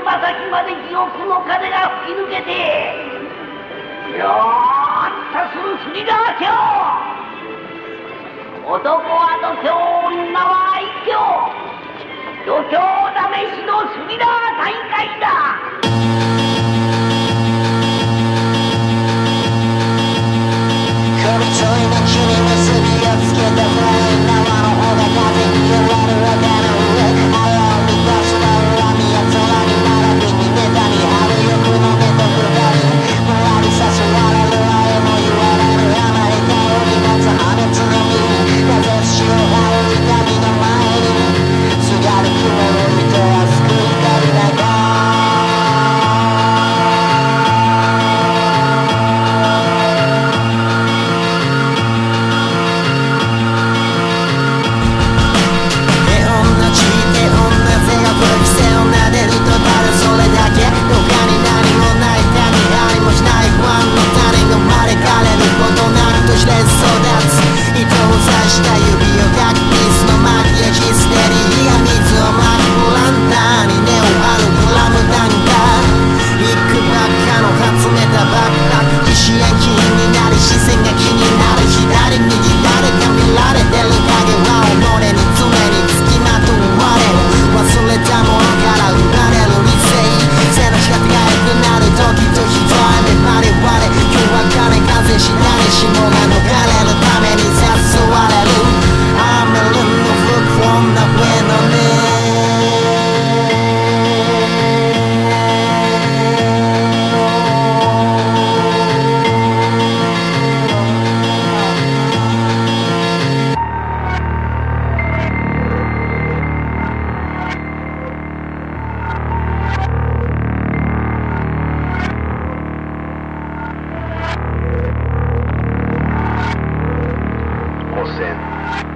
ヶ崎まで地獄の風が吹き抜けて、よーっとするスリラーショー。男は度胸、女は愛嬌。度胸試しのスリラー大会だ。 首ちょいの君結びをつけたフライ縄の方が風に揺らるわかる上腹を満たした恨みや空に並びにネタに張る欲の目とくだりぶらり誘われる愛も言われる甘い香り持つ破滅の実なぜ血を張る痛みの前にすがる雲の糸は救い光だがした指をかき水の巻きエヒステリーが水をまくプランターに根を張るグラムダンカービッグバッカの集めたバックパック疑心暗鬼になり視線が気になる左右誰か見られてる影は己に常につきまとわれる忘れたものから生まれる理性背の仕方が良くなる時と人は目バレバレ今日は金風し誰しもが逃れるために誘われるI'm a little look from the window Sin.